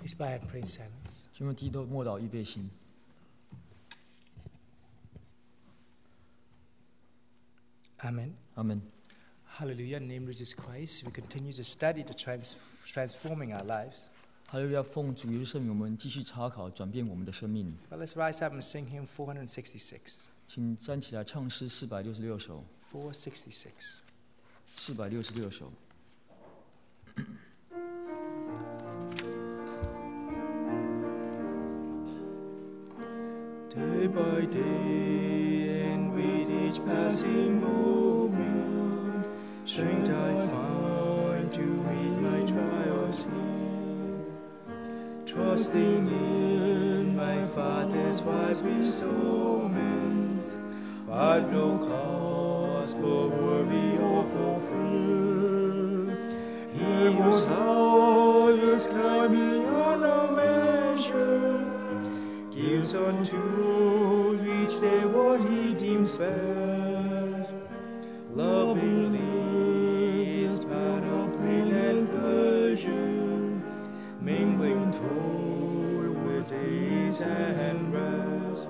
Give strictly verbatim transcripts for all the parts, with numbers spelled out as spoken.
Please bow and pray in silence. 请问低头默祷预备心。 Amen. 阿门。 Hallelujah. In the name of Jesus Christ, we continue to study the trans- transforming our lives. 哈利路亚！奉主耶稣圣名，我们继续查考，转变我们的生命。 Well, let's rise up and sing hymn four sixty-six. 请站起来唱诗四百六十六首。 four sixty-six. 四百六十六首。 Day by day and with each passing moment, strength I find to meet my trials here. Trusting in my Father's wise bestowment, I've no cause for worry or for fear. He whose love is kind beyond our measure gives unto each day what he deems best. Lovingly is part of pain and pleasure, mingling toil with ease and rest.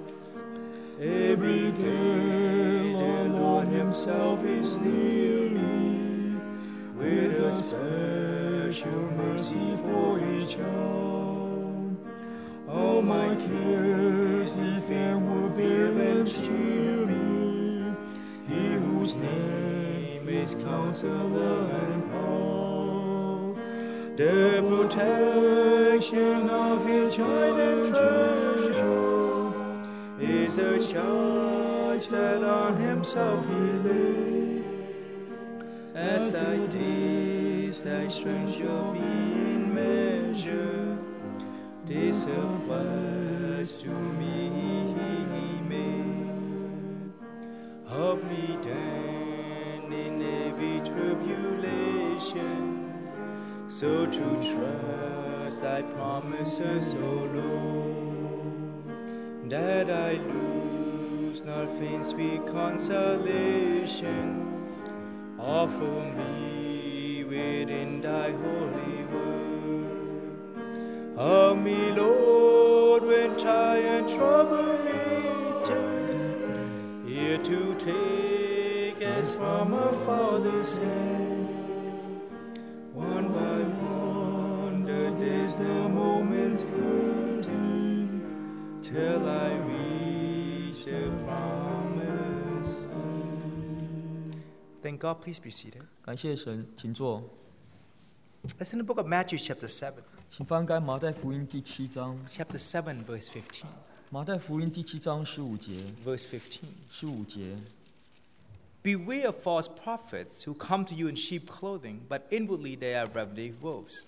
Every day the Lord himself is near me, with a special mercy for each child. All my cares he fair will bear and cheer me, he whose name is Counselor and Power. The protection of his child and treasure is a charge that on himself he laid. As thy days, thy strength shall be in measure. This a pledge to me he made. Help me then in every tribulation, so to trust thy promises, O Lord, that I lose not faint sweet consolation. Offer me within thy holy word. Help me, Lord, when trial and trouble meet, here to take as from a father's hand. One by one, the days, the moments fleeting, till I reach the promised land. Thank God. Please be seated. 感谢神，请坐。 Let's in the book of Matthew, chapter seven. 请翻开马太福音第七章。 Chapter seven, verse fifteen. 马太福音第七章十五节。 Verse fifteen. 十五节。 Beware of false prophets who come to you in sheep clothing, but inwardly they are ravening wolves.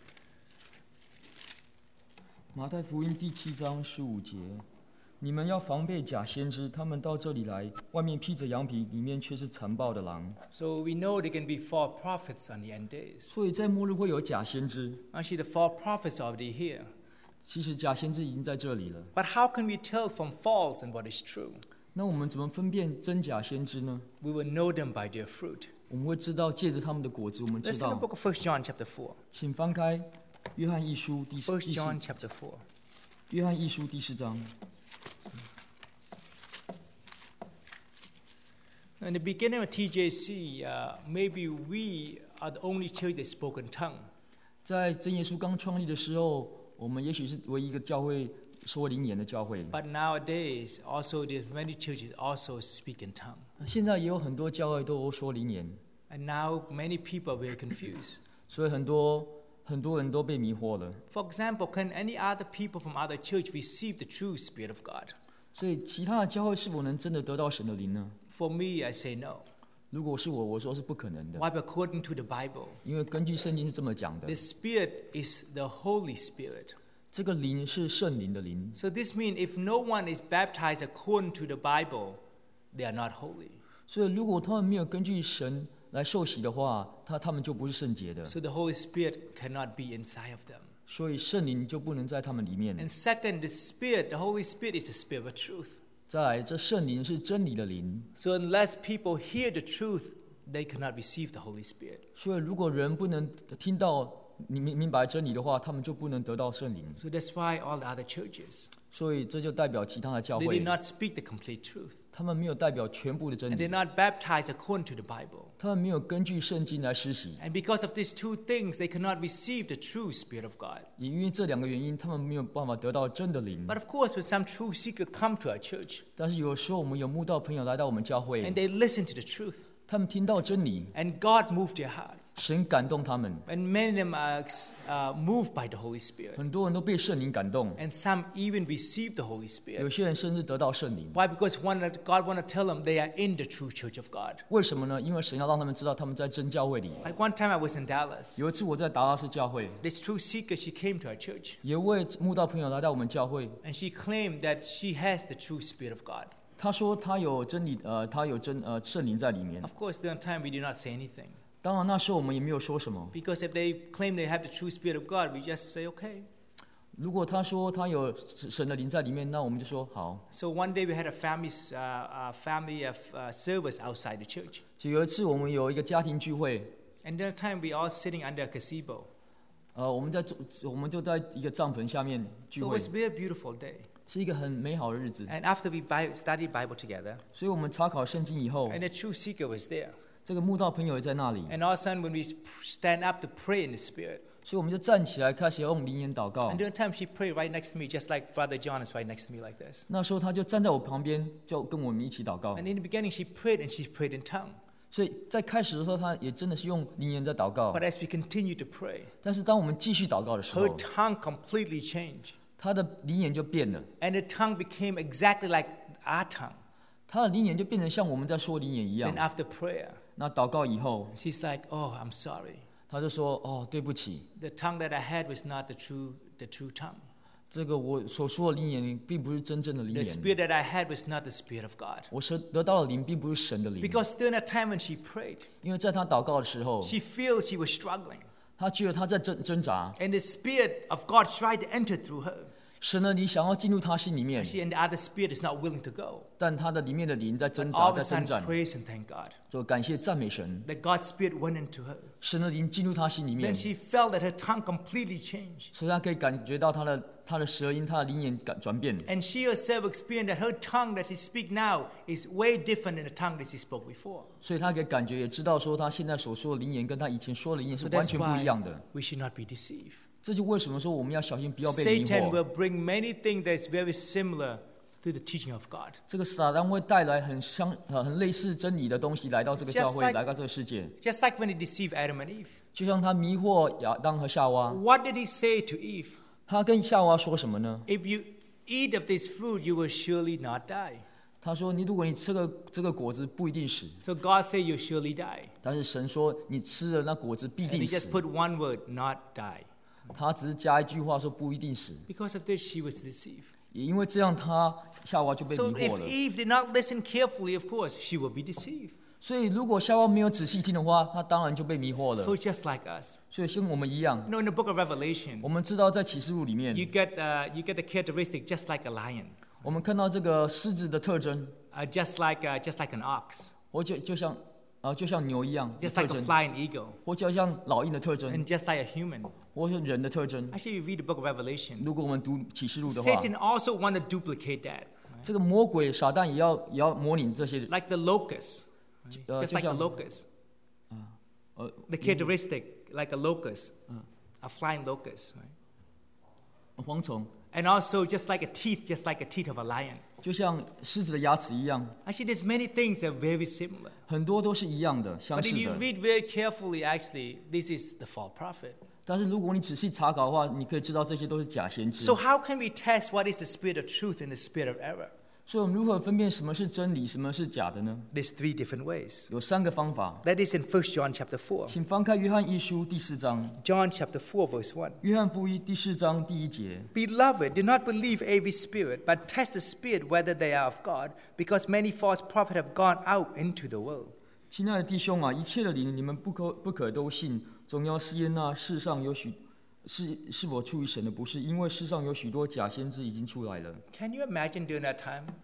马太福音第七章十五节。 你们要防备假先知，他们到这里来，外面披着羊皮，里面却是残暴的狼。 So we know there can be false prophets on the end days. 所以在末日会有假先知。 Actually, the false prophets are already here. 其实假先知已经在这里了。 But how can we tell from false and what is true? 那我们怎么分辨真假先知呢？ We will know them by their fruit. 我们会知道，借着他们的果子，我们 Let's 知 in the 道。 book of First John, chapter four. 请翻开约翰一书第四 First 第四 John, chapter four. 约翰一书第四章。 In the beginning of T J C, uh, maybe we are the only church that spoke in tongue. 在真耶稣刚创立的时候，我们也许是唯一一个教会说灵言的教会。 But nowadays, also there's many churches also speak in tongue. 现在也有很多教会都说灵言， And now many people are very confused. 所以很多很多人都被迷惑了。 For example, can any other people from other church receive the true Spirit of God? 所以其他的教会是否能真的得到神的灵呢？ For me, I say no. 如果是我，我说是不可能的， Why? According to the Bible, 因为根据圣经是这么讲的 the， Spirit is the Holy Spirit. 这个灵是圣灵的灵。 So this means if no one is baptized according to the Bible, they are not holy. 所以如果他们没有根据神来受洗的话，他他们就不是圣洁的。 So the Holy Spirit cannot be inside of them. 所以圣灵就不能在他们里面。 And second, the Spirit, the Holy Spirit is the Spirit of truth. 再来，这圣灵是真理的灵， So unless people hear the truth, they cannot receive the Holy Spirit. 所以如果人不能听到你明明白真理的话，他们就不能得到圣灵。 So that's why all the other churches, 所以这就代表其他的教 they 会 did，not speak the complete truth. 他们没有代表全部的真 And 理， they're not baptized according to the Bible. 他们没有根据圣经来施洗， And because of these two things, they cannot receive the true Spirit of God. 也因为这两个原因，他们没有办法得到真的灵。 But of course, when some truth seeker come to our church 但是有时候我们有慕道朋友来到我们教 and 会， they listen to the truth, 他们听到真理， and God moved their hearts, 神感动他们， and many of them are uh, moved by the Holy Spirit, 很多人都被圣灵感动， and some even received the Holy 有 Spirit. 些人甚至得到圣灵。 Why? Because one, God want to tell them they are in the true church of God. 为什么呢？因为神要让他们知道他们在真教会里。 Like one time I was in Dallas. 有一次我在达拉斯教会， This truth seeker, she came to our church, 有一位慕道朋友来到我们教会， and she claimed that she has the true Spirit of God. 他说他有真理，呃，他有真呃圣灵在里面。 Of course, during time we did not say anything. 当然那时候我们也没有说什么。 Because if they claim they have the true Spirit of God, we just say, okay. 如果他说他有神的灵在里面，那我们就说好。 So one day we had a family, uh, uh, family of, uh, service outside the church. 就有一次我们有一个家庭聚会， And during time we all sitting under a gazebo. 呃，我们在做我们就在一个帐篷下面聚 So it 会， was a very beautiful day. 是一个很美好的日子。 And after we Bi- studied Bible together, 所以我们查考圣经以后， and the true seeker was there. 这个慕道朋友也在那里， And all of a sudden when we stand up to pray in the Spirit, 所以我们就站起来开始用灵言祷告 and。during time she prayed right next to me, just like Brother John is right next to me like this. 那时候他就站在我旁边，就跟我们一起祷告 And。in the beginning she prayed and she prayed in tongue. 所以在开始的时候，他也真的是用灵言在祷告 But。as we continue to pray, 但是当我们继续祷告的时 her 候， tongue completely changed. 他的灵言就变了， And the tongue became exactly like our tongue. 他的灵言就变成像我们在说灵言一样 Then。after prayer, 那祷告以后， she's like, oh, I'm sorry. 他就说：“哦，对不起， The tongue that I had was not the true, the true tongue. 这个我所说的灵言并不是真正的灵 The 言， spirit that I had was not the Spirit of God. 我是得到的灵并不是神的灵。 Because during that time when she prayed, 因为在他祷告的时候， she felt she was struggling. 他觉得他在挣挣扎， And the Spirit of God tried to enter through her. 神的灵想要进入他心里 And 面， she and the other spirit is not willing to go. 但他的里面的灵在挣 All 扎， of 在 a 挣 sudden, 扎， praise and thank God. 就感谢赞美神。 That God's Spirit went into her. 神的灵进入他心里面 Then，she felt that her tongue completely changed. 所以他可以感觉到他的他的舌音，他的灵言感转变。 And she herself experienced that her tongue that she speaks now is way different than the tongue that she spoke before. 所以他可以感觉也知道说，他现在所说的灵言跟他以前说的灵言是 So 完 that's 全不一 why 样的。 we should not be deceived. 这就为什么说我们要小心，不要被迷 Satan 惑。 will bring many things that's very similar to the teaching of God. 这个撒旦会带来很相呃很类似真理的东西来到这个教 Just 会， like- 来到这个世界， Just like when he deceived Adam and Eve. 就像他迷惑亚当和夏娃。 What did he say to Eve? 他跟夏娃说什么呢？ If you eat of this fruit, you will surely not die. 他说：“你如果你吃个这个果子，不一定死。 So God said you surely die. 但是神说，你吃了那果子必 And 定 he 死 just。put one word, not die. 他只是加一句话说不一定死， Because of this, she was deceived. 也因为这样，他夏娃就被 So 迷 if 惑了。 Eve did not listen carefully, of course, she will be deceived. 所以，如果夏娃没有仔细听的话，他当然就被迷惑了。 So just like us. 所以，像我们一样， You know, in the book of Revelation, 我们知道在启示录里面， you get, uh, you get the characteristic just like a lion, 我们看到这个狮子的特征， uh, just, like, uh, just like an ox, 或就就像啊、就像牛一样的 just 特 like a 征， flying eagle, 或就像老鹰的特征， and just like a human. 或是人的特征。 Actually, you read the book of Revelation. 如果我们读启示录的话， Satan also want to duplicate that, 这个魔鬼撒旦也要也要模拟这些， like the locust, 呃， just 就 like the 像 locust. 呃 The characteristic, like a locust, a flying locust. Right? 蝗虫， And also just like a teeth, just like a teeth of a lion. 就像狮子的牙齿一样， Actually, there's many things that are very similar. 很多都是一样的，相 But 似 if you 的。 read very carefully, actually, this is the false prophet. 但是如果你仔细查考的话，你可以知道这些都是假先知。 So how can we test what is the spirit of truth and the spirit of error? 所以我们如何分辨什么是真理，什么是假的呢？ There's three different ways. 有三个方法。 That is in First John chapter four. 请翻开约翰一书第四章， John chapter four, verse one. 约翰福音第四章第一节。 Beloved, do not believe every spirit, but test the spirit whether they are of God, because many false prophets have gone out into the world. 亲爱的弟兄啊，一切的灵你们不可不可都信，总要试验那世上有许是是否出于神的，不是因为世上有许多假先知已经出来了。 Can you imagine during that time?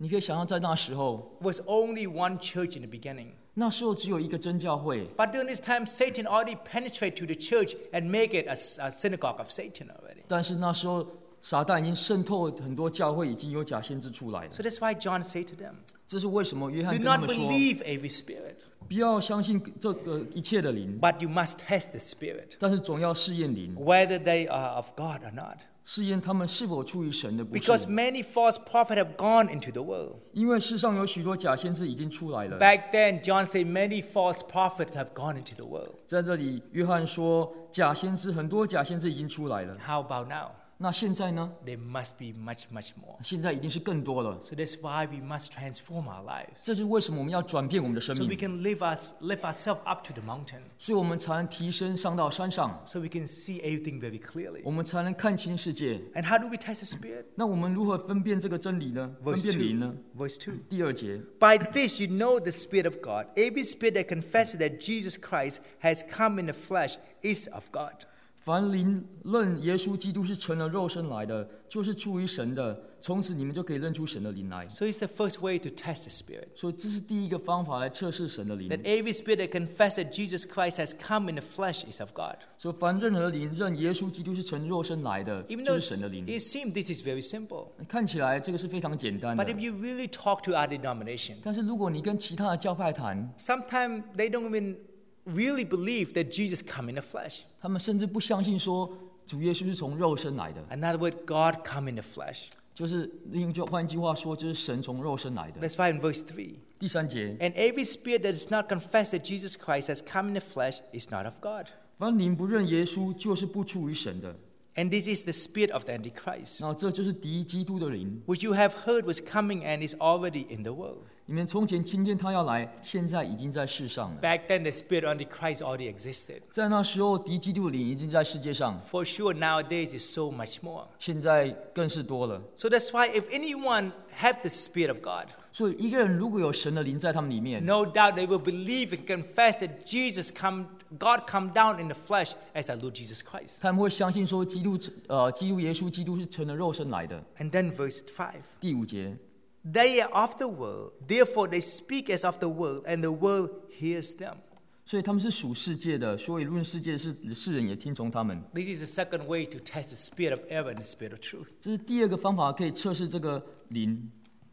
你可以想象，在那时候， was only one church in the beginning. 那时候只有一个真教会。 But during this time, Satan already penetrated to the church and make it a, a synagogue of Satan already. 但是那时候，撒旦已经渗透很多教会，已经有假先知出来了。 So that's why John said to them, 这是为什么约翰 do 跟他 not 们说， believe every spirit, 不要相信这个一切的灵， but you must test the spirit, 但是总要试验灵， whether they are of God or not. 试验他们是否出于神的不 Because 是。 many false prophets have gone into the world. 因为世上有许多假先知已经出来了。 Back then, John said many false prophets have gone into the world. 在这里，约翰说，假先知很多假先知已经出来了。 How about now? 那现在呢？ There must be much, much more. 现在一定是更多了。 So that's why we must transform our lives. 这是为什么我们要转变我们的生 So we 命， can live, us, lift ourselves up to the mountain. 所以我们才能提升上到山上， So we can see everything very clearly. 我们才能看清世界。 And how do we test the Spirit? 那我们如何分辨这个真理呢？分 Verse 辨灵 two. 呢？ Verse two. 第二节， By this you know the Spirit of God. Every spirit that confesses that Jesus Christ has come in the flesh is of God. 凡灵认耶稣基督是成了肉身来的，就是出于神的。从此你们就可以认出神的灵来。 So it's the first way to test the Spirit. 所以这是第一个方法来测试神的灵。 That every spirit that confesses that Jesus Christ has come in the flesh is of God. 所以凡任何灵认耶稣基督是成肉身来的， Even 就 though 是神的灵。 it seems this is very simple. 看起来这个是非常简单 But 的 if，you really talk to our denomination, 但是如果你跟其他的教派谈， sometimes they don't even really believe that Jesus come in the flesh. 他们甚至不相信说主耶稣是从肉身来的， Another word, God come in the flesh. 就是用句换句话说，就是神从肉身来的。 That's why in verse three. 第三节， And every spirit that does not confess that Jesus Christ has come in the flesh is not of God. 凡灵不认耶稣，就是不出于神的。 And this is the spirit of the Antichrist, 然后这就是敌基督的灵。 which you have heard was coming and is already in the world. 你们从前听见他要来，现在已经在世上了。 Back then, the spirit of Antichrist already existed. 在那时候，敌基督的灵已经在世界上， For sure, nowadays is so much more. 现在更是多了。 So that's why if anyone have the spirit of God, 所以一个人如果有神的灵在他们里面， no doubt they will believe and confess that Jesus come, God come down in the flesh as our Lord Jesus Christ. 他们会相信说基督，呃，基督耶稣基督是成了肉身来的。 And then verse five. 第五节， They are of the world, therefore they speak as of the world, and the world hears them. 所以他们是属世界的，所以论世界是世人也听从他们。 This is the second way to test the spirit of error and the spirit of truth. 这是第二个方法，可以测试这个灵。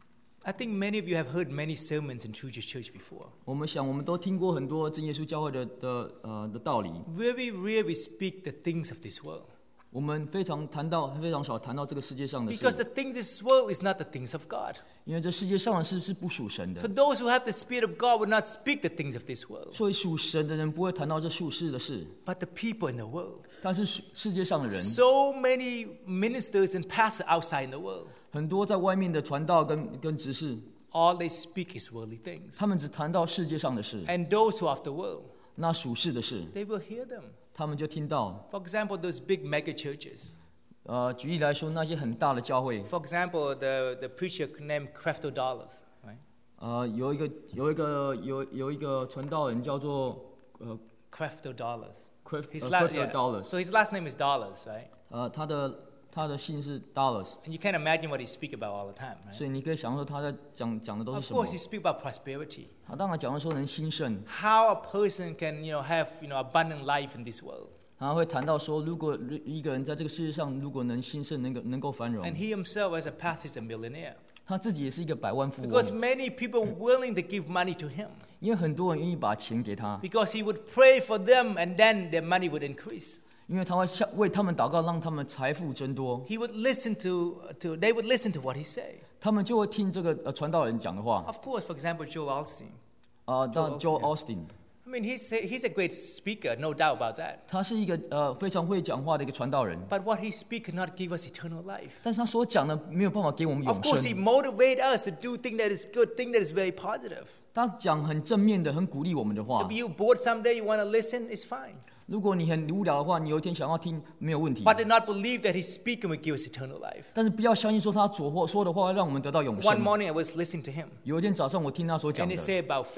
I think many of you have heard many sermons in True Church before. 我们想，我们都听过很多真耶稣教会的的呃的道理。 Very rarely we speak the things of this world. 我们非常谈到，非常少谈到这个世界上的 Because 事， the things of this world is not the things of God. 因为这世界上的事是不属神 So 的。 those who have the spirit of God will not speak the things of this world. 所以属神的人不会谈到这属世的事， But the people in the world, 但是属世界上的人， so many ministers and pastors outside in the world, 很多在外面的传道跟跟执事， all they speak is worldly things. 他们只谈到世界上的事， And those who are of the world, 那属世的事， they will hear them. 他们就听到。 For example, those big mega churches. 呃，举例来说，那些很大的教会， For example, the, the preacher named Creflo Dollar, right? 呃，有一个有一个有有一个传道人叫做呃 Creflo Dollar. Cliff His 呃 last, Clifford yeah. Dollars， So his last name is Dollars, right? 呃，他的他的姓是 Dollars， And you can't imagine what he speak about all the time, right? 所以你可以想说他在讲讲的都是 Of 什么 course, he？speak about prosperity. 他当然讲的说能兴盛， How a person can, you know, have, you know, abundant life in this world. 他会谈到说，如果一个人在这个世界上如果能兴盛，能够能够繁荣 And，he himself, as a pastor, is a millionaire. 他自己也是一个百万富翁， Because many people are willing to give money to him. 因为很多人愿意把钱给他， Because he would pray for them and then their money would increase. 因为他会向为他们祷告，让他们财富增多， He would listen to, to they would listen to what he say. 他们就会听这个呃传道人讲的话。 Of course, for example, Joel Osteen. 啊，那 Joel Joel Osteen Austin， I mean, he's a, he's a great speaker, no doubt about that. 他是一个呃非常会讲话的一个传道人， But what he speak cannot give us eternal life. 但是他所讲的没有办法给我们 Of 永 course, he 生。 motivate us to do things that is good, things that is very positive. 他讲很正面的、很鼓励我们的话 If。you bored someday, you want to listen, it's fine. 如果你很无聊的话，你有一天想要听，没有问题。 But do not believe that his speaking will give us eternal life. 但是不要相信说他所或说的话会让我们得到永 One 生。 morning, I was listening to him, 有一天早上我听他所讲 and he 的， said about faith.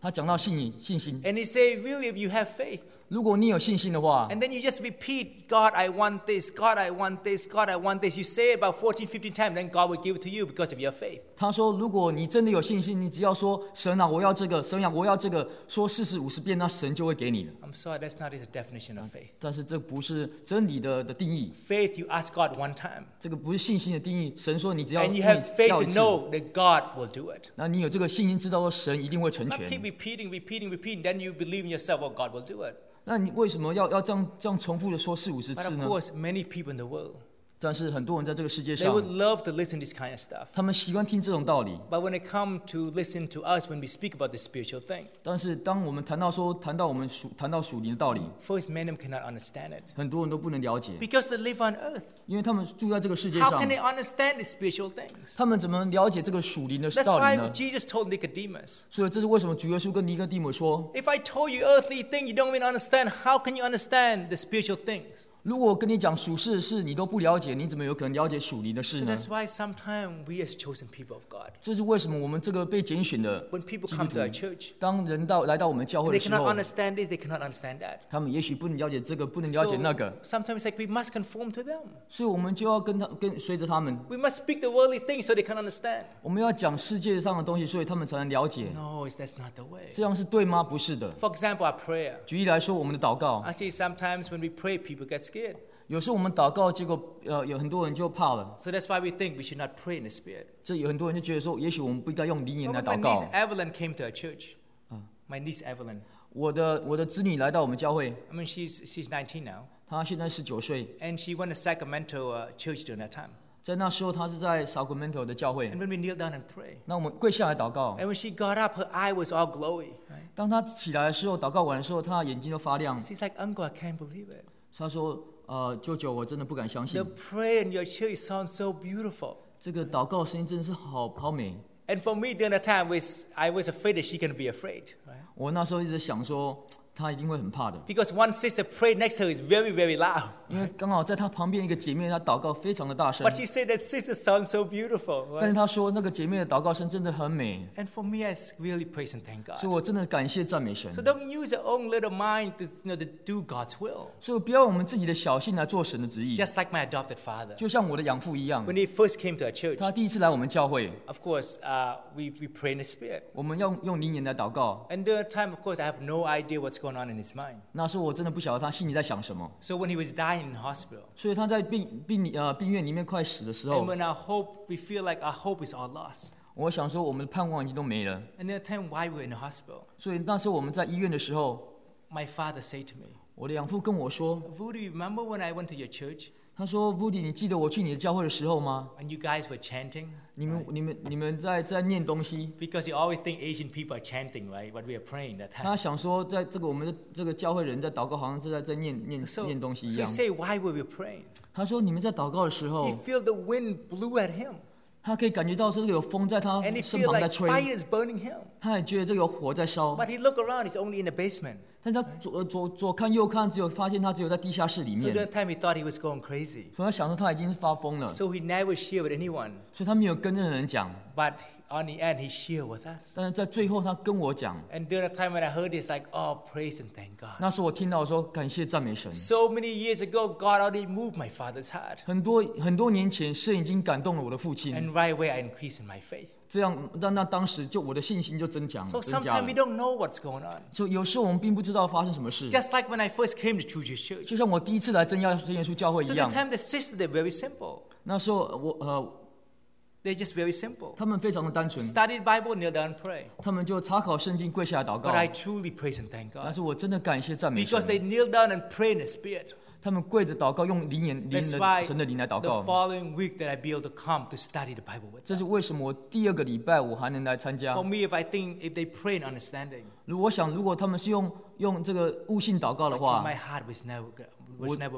他讲到信信心， And he said, really, if you have faith, 如果你有信心的话， and then you just repeat, God, I want this, God, I want this, God, I want this. You say it about fourteen, fifteen times, then God will give it to you because of your faith. 他说，如果你真的有信心，你只要说神啊，我要这个，神啊，我要这个，说四十五十遍，那神就会给你的。 I'm sorry, that's not his definition of faith. 但是这不是真理的的定义， Faith, you ask God one time, 这个不是信心的定义。神说你只要 and you have faith 要 to 一次， know that God will do it. 那你有这个信心，知道说神一定会成 Not 全 keep。repeating, repeating, repeating, then you believe in yourself, oh, God will do it. 那你为什么要要这样这样重复的说四五十 But 次 of 呢？ course, many people in the world, 但是很多人在这个世界 they 上， would love to listen to this kind of stuff. 他们习惯听这种道理。 But when they come to listen to us when we speak about the spiritual thing, 但是当我们谈到说谈到我们属谈到属灵的道理， first, many of them cannot understand it 很多人都不能了解， because they live on earth. 因为他们住在这个世界 How 上 can，they understand the spiritual things? 他们怎么了解这个属灵的 That's 道理 why 呢？ Jesus told Nicodemus, 所以这是为什么主耶稣跟尼哥底母说， if I told you earthly things you don't even understand, how can you understand the spiritual things? 如果我跟你讲属世的事，你都不了解，你怎么有可能了解属灵的 So 事呢？ that's why sometimes we as chosen people of God, 这是为什么我们这个被拣选的 when people 基督 come to our 徒， church, 当人到来到我们教会 they 的时 cannot 候， understand this, they cannot understand that. 他们也许不能了解这个，不能了解 So 那个， sometimes it's like we must conform to them. 所以我们就要跟他跟随着他们， We must speak the worldly things so they can understand. 我们要讲世界上的东西，所以他们才能了解。 No, it's- that's not the way. 这样是对吗？不是的。 For example, our prayer. 举例来说，我们的祷告， Actually, sometimes when we pray, people get scared. 有时候我们祷告，结果呃有很多人就怕了。 So that's why we think we should not pray in the Spirit. 这有很多人就觉得说，也许我们不应该用灵言来 When my 祷告 niece。Evelyn came to our church, my niece Evelyn, 我的我的子女来到我们教会， I mean, she's, she's nineteen now, 她现在十九岁， and she went to Sacramento uh, church during that time. 在那时候她是在 Sacramento 的教会 And。when we kneel down and pray, 那我们跪下来祷告， and when she got up, her eye was all glowy. Right? 当她起来的时候，祷告完的时候，她的眼睛都发亮。 She's like, Uncle, I can't believe it. 她说：“呃，舅舅，我真的不敢相信 The，prayer in your church sounds so beautiful. 这个祷告声音真的是好好美。 And for me, during that time, was, I was afraid that she can be afraid. Right? ” 我那时候一直想说，她一定会很怕的， Because one sister prayed next to her is very, very loud. 因为刚好在她旁边一个姐妹，她祷告非常的大声 But。she said that sister sounds so beautiful. 但是 Right? 她说那个姐妹的祷告声真的很美， And for me, I really praise and thank 所以 God. 我真的感谢赞美神。 So don't use your own little mind to, you know, to do God's will. 所以不要用我们自己的小心来做神的旨意， Just like my adopted father. 就像我的养父一样， When he first came to our church, 他第一次来我们教会， of course, uh, we, we pray in the Spirit. 我们用用灵言来祷告。 And during that time, of course, I have no idea what's going on in his mind. 那时候我真的不晓得他心里在想什么， So when he was dying in the hospital, 所以他在病病呃病院里面快死的时 and 候， when our hope, we feel like our hope is all lost. 我想说我们的盼望已经都没了。 And that time, while we were in the hospital, 所以那时候我们在医院的时候， my father said to me, 我的养父跟我说， Voodoo, remember when I went to your church 他说 ：“Woody，你记得我去你的教会的时候吗？ and you guys were chanting? 你们你们你们在在念东西。” Because you always think Asian people are chanting, right? What we are praying that 他 time. 想说，在这个我们的这个教会人在祷告，好像是在在念念 So, 念东西一 so he 样。 say, why were we praying? 他说：“你们在祷告的时 He 候， feel the wind blew at him, 他可以感觉到这个有风在他 and he 身 feel 旁在 like 吹， fire is burning him. 他也觉得这个有火在烧。 But he look around, he's only in the basement. 但是他左左左看右看，只有发现他只有在地下室里 So 面， that time he thought he was going crazy. 所以他想说他已经是发疯了， So he never shared with anyone. 所以他没有跟任何人讲。 But on the end, he shared with us. 但是在最后，他跟我讲， And during the time when I heard this, like, oh, praise and thank God. 那时候我听到说感谢赞美神。 So many years ago, God already moved my father's heart. 很多很多年前，神已经感动了我的父亲， And right away, I increased in my faith. 这样让那当时就我的信心就增强 So 增加 sometimes we 了。 don't know what's going on. 所以有时候我们并不知道发生什么事， Just like when I first came to True Jewish Church. 就像我第一次来真耶真耶稣教会一 So 样 that。time the sisters, they're very simple. 那时候我呃， They're just very simple. 他们非常的单纯， Study the Bible, kneel down and pray. 他们就查考圣经，跪下来祷告 But。I truly praise and thank 但 God. 是我真的感谢赞美神 Because，they kneel down and pray in the Spirit. 他们跪着祷告，用灵言灵 That's 的 why 神的灵来祷 the 告。 following week that I be able to come to study the Bible with 这 them. 是为什么我第二个礼拜我还能来参加 For。me, if I think, if they pray in understanding, 如果我想，如果他们是用用这个悟性祷告的 actually 话， my heart was never, was Would- never moved.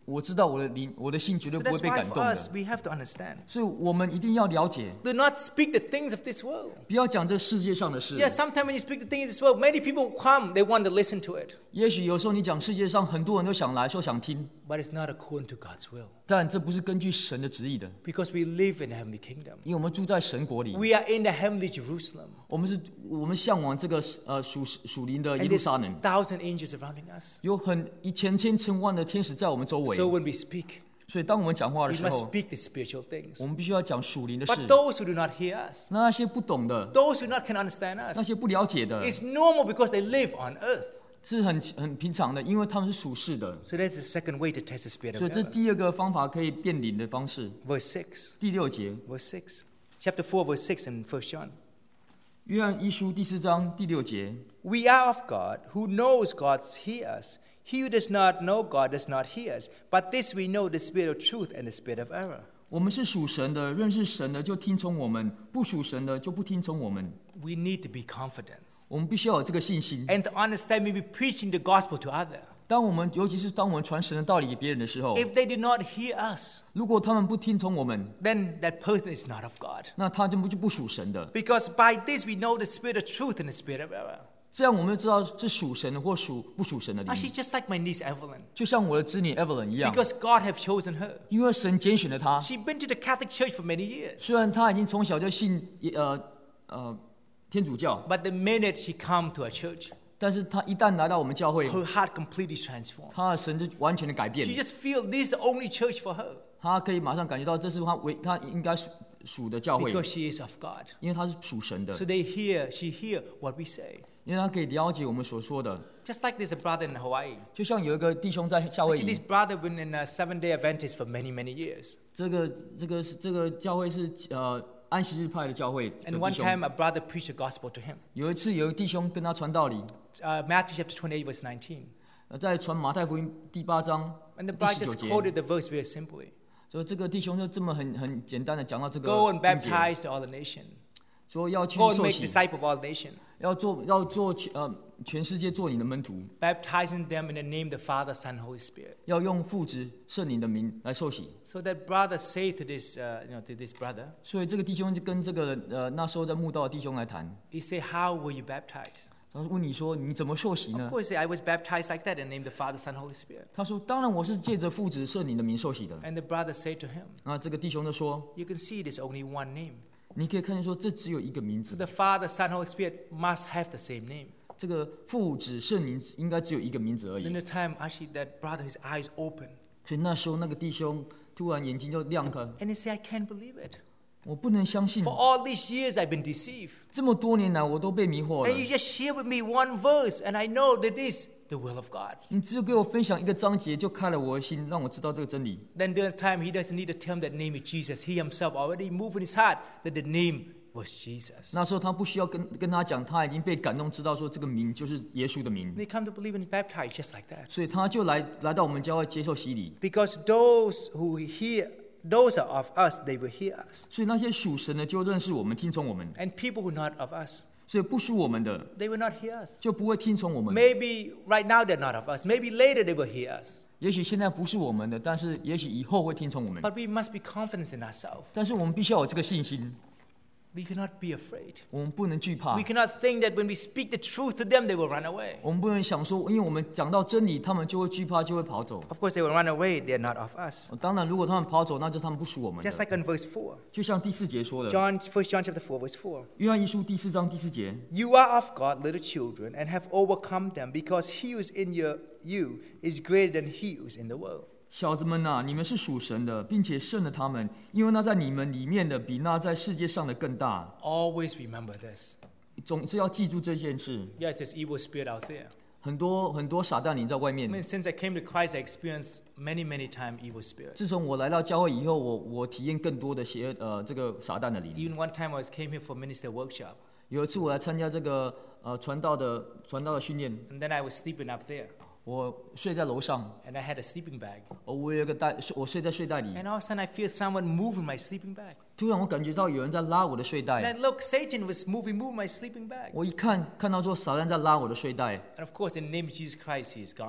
我知道我的灵，我的心绝对 So 不会 that's 被 why 感 for 动 us, 的。 we have to understand. 所以我们一定要了解， Do not speak the things of this world. 不要讲这世界上的事。 Yeah, sometimes when you speak the things of this world, many people come, they want to listen to it. 也许有时候你讲世界上，很多人都想来说想听， But it's not according to God's will. 但这不是根据神的旨意的， Because we live in the heavenly kingdom. 因为我们住在神国里， We are in the heavenly Jerusalem. 我们是我们向往这个呃属属灵的耶 And 路 there's 撒冷， thousand angels surrounding us. 有很一千千成万的天使在我们周围。 So when we speak, 所以当我们讲话的 we 时 must 候， speak the spiritual things. 我们必须要讲属灵的事。 But those who do not hear us, 那那些不懂的， those who not can understand 那 us, 些不了解的， it's normal because they live on earth. 是很很平常的，因为他们是属世的。 So that's the second way to test the spirit 所以 of 这 God. 第二个方法可以变灵的方式。 Verse six. 第六节， Verse six. Chapter four, verse six in First John. 约翰一书第四章第六节， We are of God, who knows God hears us. He who does not know God does not hear us. But this we know, the spirit of truth and the spirit of error. 我们是属神的，认识神的就听从我们，不属神的就不听从我们。 We need to be confident 我们必须要有这个信心。 and to understand we be preaching the gospel to others. 当我们，尤其是当我们传神的道理给别人的时候， If they do not hear us, 如果他们不听从我们， then that person is not of God. 那他就不就不属神的。 Because by this we know the spirit of truth and the spirit of error. 这样我们就知道是属神的或属不属神的灵。 Actually, just like my niece Evelyn, 就像我的侄女 Evelyn 一样， because God have chosen her. 因为神拣选了她。 She's been to the Catholic Church for many years. 虽然她已经从小就信呃呃天主教， But the minute she come to a church, 但是她一旦来到我们教会， her heart completely transformed. 她的神就完全的改变 She。just feel this is the only church for her 她可以马上感觉到这是她为她应该属属的教会， because she is of God. 因为她是属神的， So they hear, she hear what we say. 因为她可以了解我们所说的。 Just like there's a brother in Hawaii. 就像有一个弟兄在夏威 Actually, 夷 this，brother been in a seven-day Adventist for many, many years. 这个这个是这个教会是呃安息日派的教会的 And one 弟兄。 time, a brother preached the gospel to him. 有一次有一个弟兄跟他传道理， Uh, Matthew chapter twenty-eight, verse nineteen. 呃在传马太福音第八章 And the 第 brother 十九 just 节， quoted the verse very simply. 所以这个弟兄就这么很很简单的讲到这个 Go and 经节， baptize all the nation. 说要去 Go and 受 make 洗， disciples of all the nation. 要做要做全呃全世界做你的门徒， Baptizing them in the name of the Father, Son, and Holy Spirit. 要用父子圣灵的名来受洗。 So that brother say to this, uh, you know, to this brother, 所以这个弟兄就跟这个呃那时候在慕道的弟兄来谈， he say, how were you baptized? 他问你说你怎么受洗 Of 呢？ course, I was baptized like that in the name of the Father, Son, and Holy Spirit. 他说当然我是借着父子圣灵的名受洗的。 And the brother said to him, 那这个弟兄就说， you can see there's only one name. 你可以看见说这只有一个名 So 字， the Father, Son, Holy Spirit must have the same name. 这个父子圣灵应该只有一个名字而 Then 已。 the time, actually, that brother, his eyes open. 所以那时候那个弟兄突然眼睛就亮开， And he said, I can't believe it. 我不能相信 For，all these years, I've been deceived. 这么多年来我都被迷惑 And you 了。 just share with me one verse, and I know that this is the will of God. 你只有给我分享一个章节，就开了我的心，让我知道这个真理。 Then during the time, he doesn't need to tell him that name is Jesus. He himself already moved in his heart that the name was Jesus. 那时候他不需要跟跟他讲，他已经被感动，知道说这个名就是耶稣的名， They come to believe and baptize just like that. 所以他就来来到我们教会接受洗礼。 Because those who hear, those are of us, they will hear us. 所以那些属神的就认识我们，听从我们； And people who are not of us, 所以不属我们的 they will not hear us. 就不会听从我们。 Maybe right now they're not of us. Maybe later they will hear us. 也许现在不是我们的，但是也许以后会听从我们。 But we must be confident in ourselves. 但是我们必须要有这个信心， We cannot be afraid. 我们不能惧怕 We，cannot think that when we speak the truth to them, they will run away. 我们不能想说，因为我们讲到真理，他们就会惧怕，就会跑走。 Of course, they will run away. They're not of us. 当然，如果他们跑走，那就他们不属我们的 Just。like in verse four. 就像第四节说的， John, First John chapter four, verse four. 约翰一书第四章第四节， You are of God, little children, and have overcome them, because he who is in your, you is greater than he who is in the world. 小子们呐、你们是属神的，并且胜了他们，因为那在你们里面的比那在世界上的更大。 Always remember this. 总是要记住这件事。 Yes, there's evil spirit out there. 很多很多傻蛋灵在外 I 面。 mean, since I came to Christ, I experienced many, many times evil spirit. 自从我来到教会以后，我我体验更多的邪呃这个傻蛋的灵。 Even one time I was came here for minister workshop, 有一次我来参加这个呃传道的传道的训练， and then I was sleeping up there, 我睡在楼上， and I had a sleeping bag. 哦我有一个袋，我睡在睡袋里。 And all of a sudden, I feel someone moving my sleeping bag. 突然我感觉到有人在拉我的睡 And 袋， then look, Satan was moving, moving my sleeping bag. 我一看看到说傻蛋在拉我的睡袋， And of course, in the name of Jesus Christ, he is gone.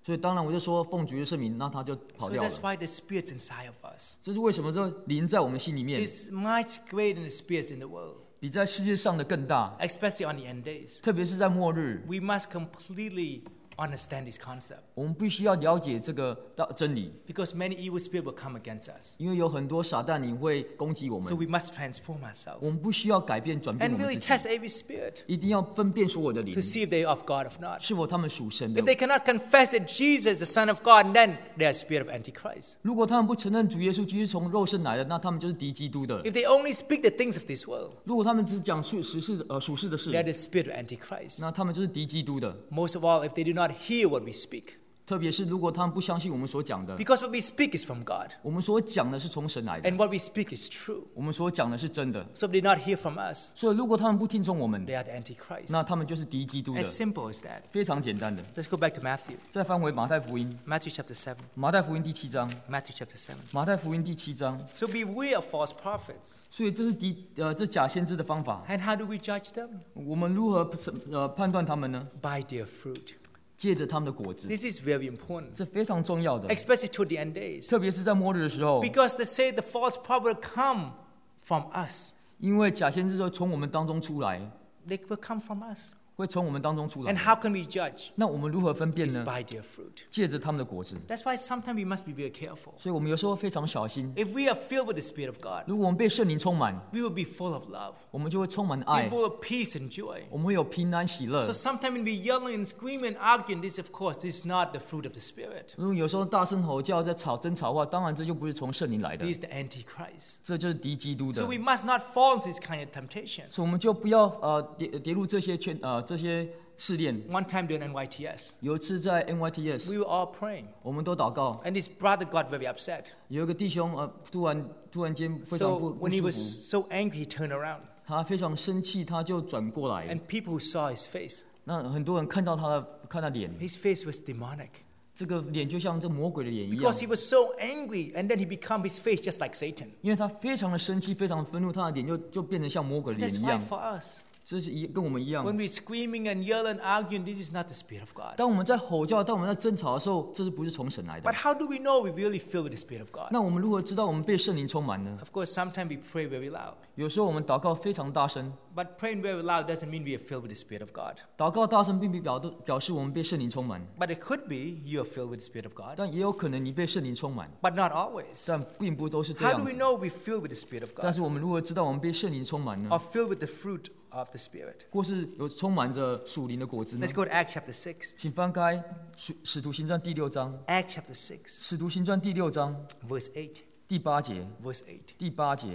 所以当然我就说奉主的圣名，那他就跑 So 掉了。 that's why the Spirit's inside of us. 这是为什么这灵在我们心里面 It's much greater than the spirits in the world, 比在世界上的更大， especially on the end days. 特别是在末日， We must completely understand this concept 我们必须要了解这个道真理， because many evil spirits will come against us. 因为有很多撒旦灵会攻击我 So 们， we must transform ourselves 我们不需要改变转变 and 我们 really 自己， test every spirit 一定要分辨所有的灵 to see if they are of God or not. 是否他们属神的 If。they cannot confess that Jesus is the Son of God, then they are spirit of Antichrist. 如果他们不承认主耶稣基督是从肉身来的，那他们就是敌基督的。 If they only speak the things of this world, 如果他们只讲属实事呃属世的 they are 事， the spirit of Antichrist. 那他们就是敌基督的。 Most of all, if they do not hear what we speak, 特别是如果他们不相信我们所讲的， because what we speak is from God, 我们所讲的是从神来的， and what we speak is true. 我们所讲的是真的。 So if they do not hear from us, 所以如果他们不听从我们， they are the Antichrist. 那他们就是敌基督的， As simple as that. 非常简单的。 Let's go back to Matthew. 再翻回马太福音， Matthew chapter seven. 马太福音第七章， Matthew chapter seven. 马太福音第七章。 So beware of false prophets. 所以这是敌呃这假先知的方法。 And how do we judge them? 我们如何呃判断他们呢？ By their fruit. 借着他们的果子， This is very important, 这非常重要的， especially toward the end days. 特别是在末日的时候， Because they say the false prophet will come from us. 因为假先知会从我们当中出来， They will come from us. 会从我们当中出 And 来。 how can we judge? 那我们如何分辨 It's 呢？ by their fruit. 借着他们的果子。 That's why sometimes we must be very careful. 所以我们有时候非常小心。 If we are filled with the Spirit of God, 如果我们被圣灵充满， we will be full of love. 我们就会充满 We 爱， will have peace and joy. 我们会有平安喜乐 So。sometimes when we yelling and screaming and arguing, this of course is not the fruit of the Spirit. 如果有时候大声吼叫，在吵争吵的话，当然这就不是从圣灵来的 This，is the Antichrist. 这就是敌基督的 So。we must not fall into this kind of temptation. 所以我们就不要呃跌跌入这些圈呃这些试炼。 One time during N Y T S, 有一次在 N Y T S， we were all praying, 我们都祷告， and this brother got very upset. 有一个弟兄呃突然突然间非常 So 不不 when he 舒 was 服， so angry, he turned around, 他非常生气，他就转过来。 and people who saw his face, 那很多人看到他的看他脸， his face was demonic. 这个脸就像这魔鬼的脸一样 Because，he was so angry, and then he become his face just like Satan. 因为他非常的生气，非常的愤怒，他的脸就就变成像魔鬼 So 的脸 that's 一 why 样。 for us, 这是一跟我们一样。 when we're screaming and yelling, arguing, this is not the Spirit of God. 当我们在吼叫，当我们在争吵的时候，这是不是从神来的 But？how do we know we really filled with the Spirit of God? 那我们如何知道我们被圣灵充满呢？ Of course, sometimes we pray very loud. 有时候我们祷告非常大声， But praying very loud doesn't mean we are filled with the Spirit of God. 祷告大声并不表表示我们被圣灵充满， But it could be you are filled with the Spirit of God. 但也有可能你被圣灵充满， But not always. 但并不都是这 How 样 do we 子。 know we filled with the Spirit of 但 God? 是我们如何知道我们被圣灵充满呢？ Or filled with the fruit of the Spirit? 或是有充满着属灵的果子呢 Let's？go to Acts chapter six. 请翻开《使使徒行传》第六章，《 Acts chapter six, 使徒行传》第六章 verse eight. 第八节， Verse eight. 第八节。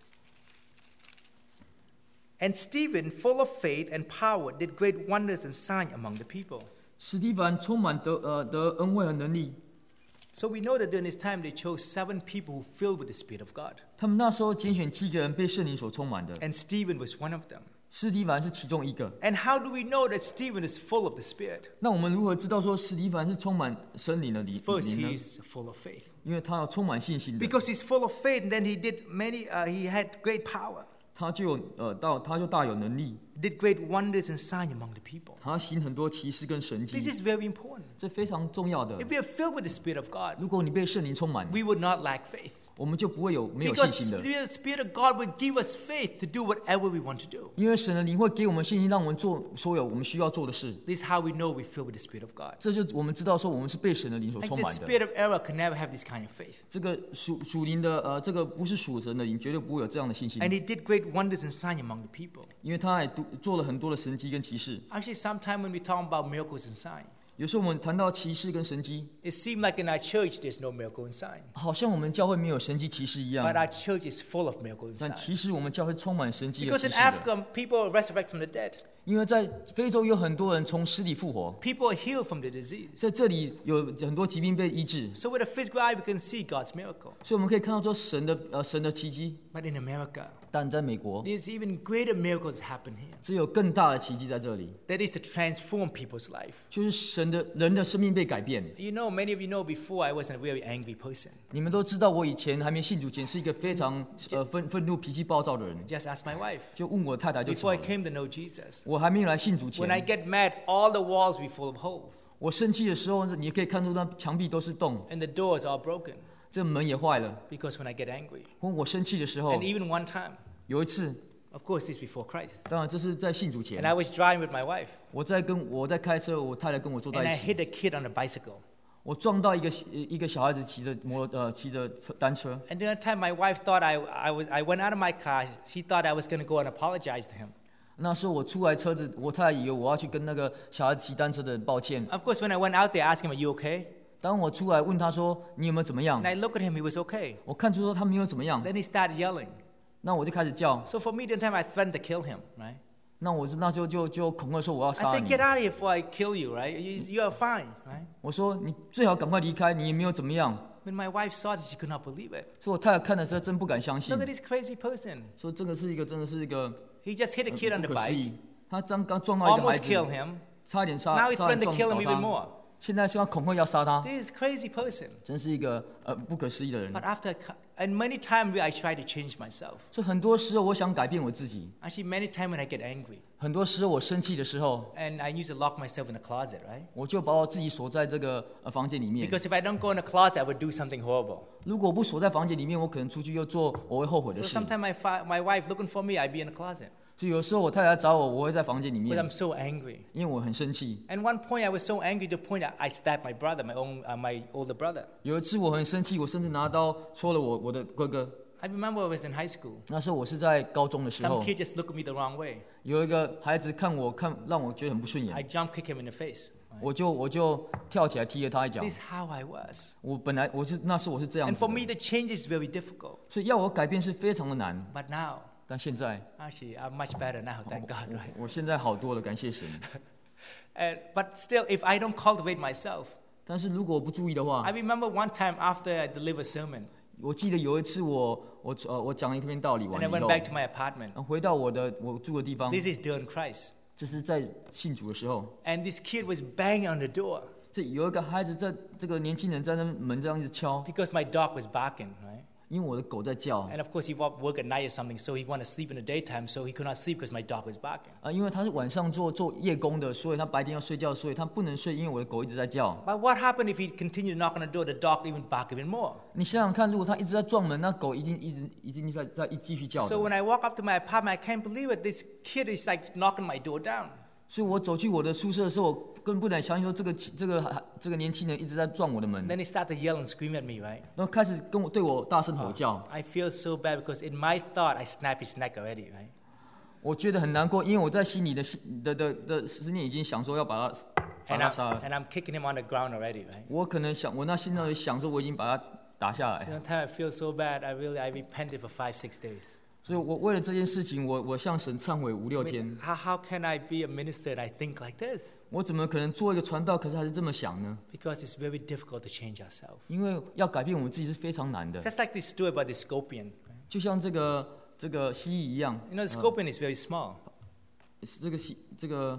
And Stephen, full of faith and power, did great wonders and signs among the people. 史蒂凡充满得呃得恩惠和能力， So we know that during this time they chose seven people who filled with the Spirit of God. 他们那时候拣选七个人被圣灵所充满的， And Stephen was one of them. 史蒂凡是其中一个。 And how do we know that Stephen is full of the Spirit? 那我们如何知道说史蒂凡是充满圣灵的灵 First, 灵 he 呢？ is full of faith. 因为他要充满信心的， Because he's full of faith, and then he did many, uh, he had great power, 他就有呃到他就大有能力， did great wonders and signs among the people. 他行很多奇事跟神 This 迹， is very important. 这非常重要的 If。we are filled with the Spirit of God, 如果你被圣灵充满， we would not lack faith. 我们就不会有没有信 Because 心的， the Spirit of God will give us faith to do whatever we want to do. 因为神的灵会给我们信心，让我们做所有我们需要做的事。 This is how we know we're filled with the Spirit of God. 这就我们知道说我们是被神的灵所 Like 充 the 满的。 spirit of error can never have this kind of faith. 这个属属灵的呃，这个不是属神的灵，绝对不会有这样的信心 And，he did great wonders and signs among the people. 因为他也都做了很多的神迹跟奇事。 Actually, sometimes when we talk about miracles and signs, 有时候我们谈到奇事跟神迹， it seems like in our church there's no miracle and sign. 好像我们教会没有神迹奇事一样 But，our church is full of miracle and 但 sign. 其实我们教会充满神迹和 Because 奇 in 事的。 Africa, people resurrect from the dead. 因为在非洲有很多人从尸体复活， People are healed from the disease. 在这里有很多疾病被医治， So with a physical eye, we can see God's miracle. 所以我们可以看到说神的呃神的奇迹。 But in America, 但在美国， there's even greater miracles happen here. 只有更大的奇迹在这里， That is to transform people's life. 就是神的人的生命被改变。 You know, many of you know before I was a very angry person. 你们都知道，我以前还没信主前是一个非常呃愤愤怒、脾气暴躁的人。 Just ask my wife. 就问我太太就知 Before 道 I 了。 came to know Jesus, 我还没有来信主 when I 前， get mad, all the walls be full of holes, 我生气的时候，你可以看出那墙壁都是洞， and the doors are broken. 这门也坏了。 Because when I get angry, when 我生气的时候 and，even one time, 有一次， of course, this before Christ, 当然这是在信主 and 前， I was driving with my wife, 我在跟我在开车，我太太跟我坐 and 在 I 一起， hit a kid on a bicycle. 我撞到一个一个小孩子骑着摩呃骑着车单车， And during that time, my wife thought I, I was I went out of my car. She thought I was going to go and apologize to him. 那时候我出来车子，我太太以为我要去跟那个小孩子骑单车的人抱歉。 Of course, when I went out there, I asked him, "Are you okay?" 当我出来问他说你有没有怎么样 And，I looked at him; he was okay. 我看出说他没有怎么样， Then he started yelling. 那我就开始叫， So for me, during time, I threatened to kill him. Right? 那我就那就就就恐吓说我要 I 杀 said, 你 "Get。out of here before I kill you." Right? You, you are fine. Right? 我说你最好赶快离开，你也没有怎么样。 When my wife saw it, she could not believe it. 所以我太太看的时候真不敢相信 Look，at this crazy person. 说这个是一个真的是一个 He just hit a 呃 kid on 不 the 可思 bike, 议。他刚刚撞到一个孩 almost 子， killed him. 差点杀， Now he's 差点 trying to 撞 kill 倒 him even 他。 more. 现在是要恐吓要杀他， This is a crazy person. 真是一个呃不可思议的人。 But after, and many times I try to change myself. 所以很多时候我想改变我自己， Actually, many times when I get angry, 很多时候我生气的时候， and I used to lock myself in the closet, right? 我就把我自己锁在这个呃房间里面。 Because if I don't go in the closet, I would do something horrible. 如果我不锁在房间里面，我可能出去又做我会后悔的 So 事。 sometimes my, fi- my wife looking for me, I'd be in the closet 所以有时候我太太找我，我会在房间里 because 面 I'm，so angry. 因为我很生气。 And one point I was so angry to the point that I stabbed my brother, my own, uh, my older brother. 有一次我很生气，我甚至拿刀戳了我我的哥哥。 I remember I was in high school. 那时候我是在高中的时 Some 候， kid just looked at me the wrong way. 有一个孩子看我看让我觉得很不顺 I 眼， jump kick him in the face. 我就我就跳起来踢了他一脚。 This is how I was. 我本来我是那时候我是这样 And 子 for me, 的， the change is very difficult. 所以要我改变是非常的难。 But now, 但现在 actually, I'm much better now, thank God, 我 right? 我现在好多了，感谢神。 And, but still, if I don't cultivate myself, 但是如果我不注意的话 I，remember one time after I delivered a sermon, 我记得有一次我我呃我讲了一篇道理 and 完 I 了以 went 后， back to my apartment. 然后回到我的我住的地方， This is during Christ. 这是在信主的时候， And this kid was banging on the door 这有一个孩子在这个年轻人在那门这样一直敲， because my dog was barking, right? 因为我的狗在叫 And of course, he wa- work at night or something, so he wanted to sleep in the daytime, so he could not sleep because my dog was barking. 啊，因为他是晚上做做夜工的，所以他白天要睡觉，所以他不能睡，因为我的狗一直在叫。 But what happened if he continued to knock on the door? The dog even bark even more. 你想想看，如果他一直在撞门，那狗一定一直一定在在继续叫 So 的。 when I walk up to my apartment, I can't believe it. This kid is like knocking my door down. 所以我走去我的宿舍的时候，我根本不能相信说这个这个这个年轻人一直在撞我的门， Then he started to yell and scream at me, right? 然后开始跟我对我大声吼叫。 I feel so bad because in my thought, I snapped his neck already, right? 我觉得很难过，因为我在心里的心的的的思念已经想说要把他把 And 他 I'm, 杀了。 and I'm kicking him on the ground already, right? 我可能想，我那心里想说我已经把他打下来， One time I feel so bad, I really, I repented for five, six days. 所以我为了这件事情，我我向神忏悔五六 I 天 mean,。how, how can I be a minister and I think like this? 我怎么可能做一个传道，可是还是这么想呢？ Because it's very difficult to change ourselves. 因为要改变我们自己是非常难的， Just like this story about the scorpion. 就像这个这个蜥蜴一样， You know, the scorpion is very small. 这个蜥这个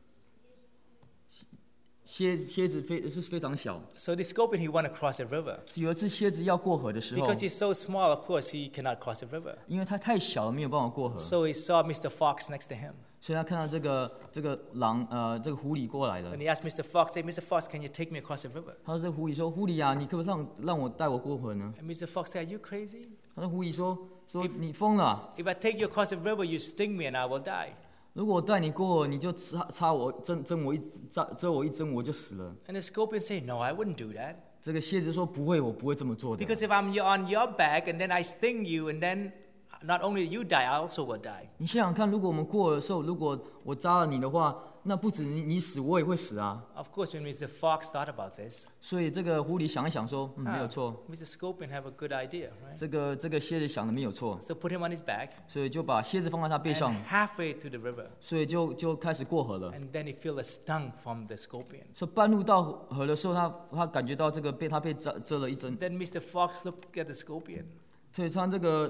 蝎蝎子非是非常小。 So the scorpion, he wanted to cross a river. 有一次蝎子要过河的时候， Because he's so small, of course, he cannot cross the river. 因为它太小了，没有办法过河， So he saw Mister Fox next to him. 所以他看到这个这个狼呃这个狐狸过来了 And，he asked Mister Fox, hey, Mister Fox, can you take me across the river? 他说这个狐狸说狐狸啊，你可不可以让让我带我过河呢？ And Mister Fox said, are you crazy? 他说狐狸说说你疯了啊、 If I take you across the river, you sting me and I will die. 如果我带你过河，你就插插我针针我一扎蛰我一针，我就死了。 And the scorpion said, no, I wouldn't do that. 这个蝎子说不会，我不会这么做的。 Because if I'm y- on your back and then I sting you and then not only you die, I also will die. 你想想看，如果我们过河的时候，如果我扎了你的话，那不止你你死，我也会死啊。 Of course, when Mister Fox thought about this, 所以这个狐狸想一想说，嗯，没有 ah, 错， Mister Scorpion have a good idea, right? 这个这个蝎子想的没有错， So put him on his back 所以就把蝎子放在他背 and 上， halfway to the river. 所以就就开始过河了。 And then he feel a stung from the scorpion. 所以半路到河的时候，他他感觉到这个被他被蛰蛰了一针， Then Mister Fox looked at the scorpion 所以他这个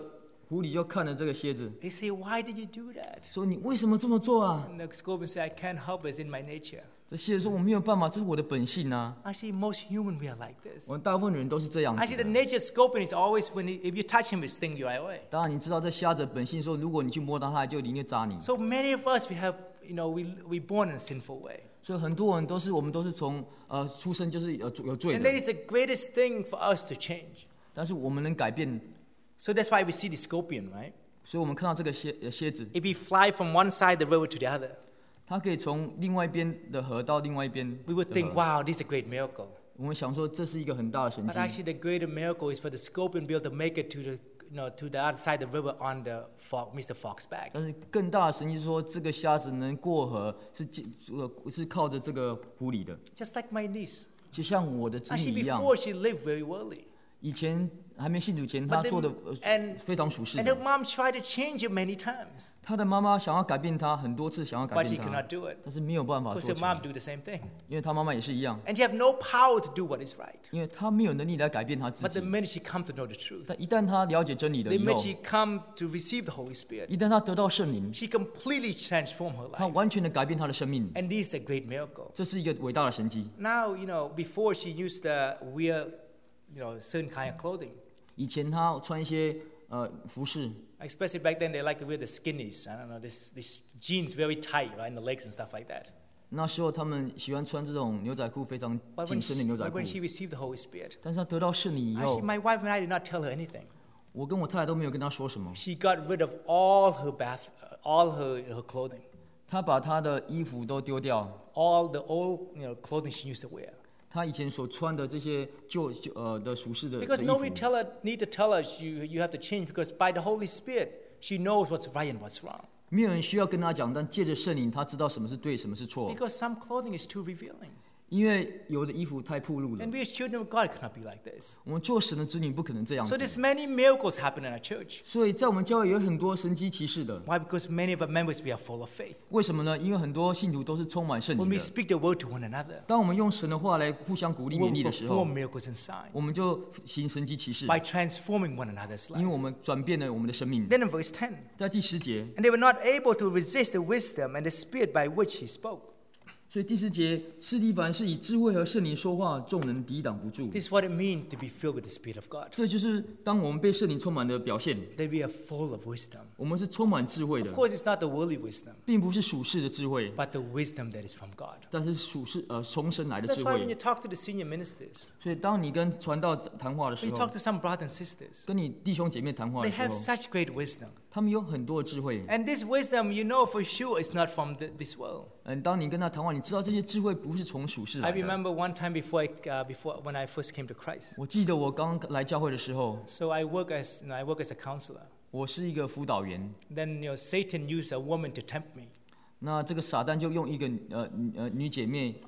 狐狸就看了这个蝎子， He say, why did you do that? 说：“你为什么这么做啊 And the scorpion say, I can't help it, it's in my nature.？” 这蝎子说：“我没有办法，这是我的本性啊。 Actually, most human we are like this. 我们大部分人都是这样子 Actually, the 的。 nature of scorpion is always when he, if you touch him, it sting you right away. 当然，你知道这瞎子的本性说，如果你去摸到它，就一定扎你。 So many of us, we have, you know, we we born in a sinful way. 所以很多人都是我们都是从呃出生就是有有罪 And 的 that，is the greatest thing for us to change. 但是我们能改变， So that's why we see the scorpion, right? 所以我们看到这个蝎呃蝎子， If we fly from one side of the river to the other, 它可以从另外一边的河到另外一边 we would 的 think, 河。 wow, this is a great miracle. 我们想说这是一个很大的神 But 迹， actually, the greater miracle is for the scorpion be able to make it to the, you know, to the other side of the river on the fox, Mister Fox back. 但是更大的神迹是说，这个瞎子能过河是借呃是靠着这个狐狸的， Just like my niece. 就像我的子 Actually, 女一样。 before she lived very worldly. 以前还没信主前， But 他 then- 做的呃 and- 非常属实 And her 的。 mom tried to change it many times, 他的妈妈想要改变他很多次，想要改 but she 变他 cannot，do it 但是没有办法 because 做 her 成， mom do the same thing. 因为他妈妈也是一样， And she have no power to do what is right. 因为他没有能力来改变他自 But the 己。 minute she come to know the truth, 但一旦他了解真理 the 了以 minute 后， she come to receive the Holy Spirit, 一旦他得到圣灵， she completely transform her 他 life. 完全的改变他的生命， And this is a great miracle. 这是一个伟大的神迹。 Now, you know, before she used to wear, you know, certain kind of clothing. 以前他穿一些呃服饰， Especially back then, they like to wear the skinnies. I don't know, this, this jeans very tight, right, in the legs and stuff like that. 那时候他们喜欢穿这种牛仔裤，非常 But when 紧 she, 身的牛仔 but 裤 when。she received the Holy Spirit, 但是他得到圣灵以 actually, 后， my wife and I did not tell her anything. 我跟我太太都没有跟他说什么。 She got rid of all her bath, all her, her clothing, 他把他的衣服都丢掉， all the old, you know, clothing she used to wear. 他以前所穿的这些旧旧呃的属世的的 Because 衣 nobody 服， tell her, need to tell her you, you have to change because by the Holy Spirit, she knows what's right and what's wrong. 没有人需要跟他讲，但借着圣灵，他知道什么是对，什么是错。 Because some clothing is too revealing. 因为有的衣服太暴露了 And，we as children of God cannot be like this. 我们做神的子女不可能这样 So 子。 there's many miracles happen in our church. 所以在我们教会有很多神迹奇事的， Why? Because many of our members, we are full of faith. 为什么呢？因为很多信徒都是充满圣 When 灵 we 的。 speak the word to one another, 当我们用神的话来互相鼓励 we 勉励 will 的时候 perform，miracles and signs 我们就行神迹奇事， by transforming one another's 因为 life. 我们转变了我们的生命。 Then in verse ten, 在第十节， and they were not able to resist the wisdom and the spirit by which he spoke. 所以第十节，司提反是以智慧和圣灵说话，众人抵挡不住。 This is what it means to be filled with the Spirit of God. 这就是当我们被圣灵充满的表现。 That we are full of wisdom. 我们是充满智慧的 Of，course, it's not the worldly wisdom, 并不是属世的智慧， but the wisdom that is from God. 但是属世呃从神来的 That's 智 why when you 慧。 talk to the senior ministers, 所以当你跟传道谈话的 when 时 you 候 talk，to some brothers and sisters, 跟你弟兄姐妹谈话 they 的时 have 候， such great wisdom. 他们有很多的智慧。 And this wisdom, you know for sure, is not from the, this world. 嗯，当你跟他谈话，你知道这些智慧不是从属世 I 来的。 remember one time before, I, uh, before when I first came to Christ. 我记得我刚来教会的时候， So I work as you know, I work as a counselor. 我是一个辅导员。 Then you know Satan used a woman to tempt me. 那这个撒旦就用一个呃呃女姐妹，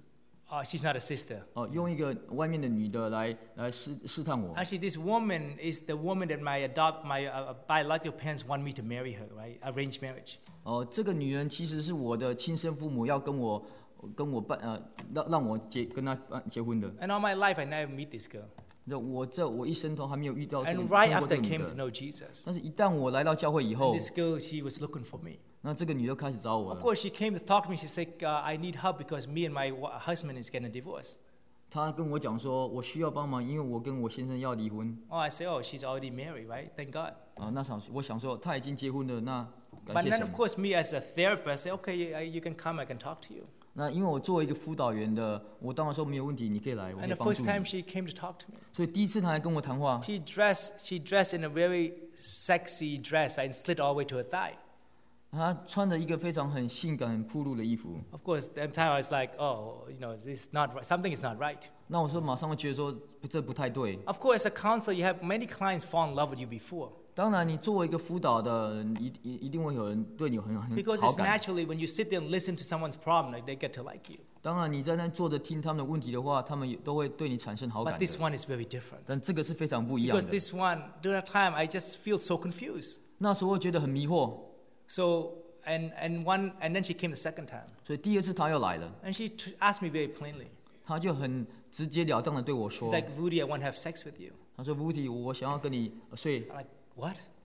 Uh, she's not a sister. 哦、用一个外面的女的来来试试探我。 Actually, this woman is the woman that my adopt my uh, biological parents want me to marry her, right? Arranged marriage. 哦、这个女人其实是我的亲生父母要跟我跟我办呃让让我结跟她办结婚的。 And all my life, I never meet this girl. 这我这我一生都还没有遇到这个 And 碰 right 过 after 这 I 个女 came to 的。 know Jesus, 但是，一旦我来到教会以后 this，girl, she was looking for me. 那这个女的开始找我 Of 了。 course, she came to talk to me. She said, uh, I need help because me and my wa- husband is getting a divorce. 她跟我讲说，我需要帮忙，因为我跟我先生要离婚。 Oh, I say, oh, she's already married, right? Thank God. 啊，那想我想说，她已经结婚了，那感 But 谢 then, 神 of。course, me as a therapist, say, okay, you, you can come, I can talk to you. 那因为我作为一个辅导员的，我当然说没有问题，你可以来，我可 And 以 the 帮 first 助 time 你。 she came to talk to me, 所以第一次她来跟我谈话， she dressed, she dressed in a very sexy dress, right, and slid all the way to her thigh. 她穿着一个非常很性感、很暴露的衣服。 Of course, at the time I was like, oh, you know, this is not right. Something is not right. 那我说马上会觉得说不，这不太对。 Of course, as a counselor, you have many clients fall in love with you before. 当然，你作为一个辅导的人，一一一定会有人对你有很很 Because 好 it's 感。 naturally when you sit there and listen to someone's problem, like, they get to like you. 当然，你在那坐着听他们的问题的话，他们也都会对你产生好 But 感 this 的。 one is very different. 但这个是非常不一样 Because 的。 this one, during that time, I just feel so confused. 那时候会觉得很迷惑， So, and, and one, and then she came the second time. 所以第二次他又来了， And she t- asked me very plainly. 他就很直截了当的对我 She's 说 like, Rudy, I want to have sex with you. 他说 Rudy，我想要跟你呃睡。 I'm like, what?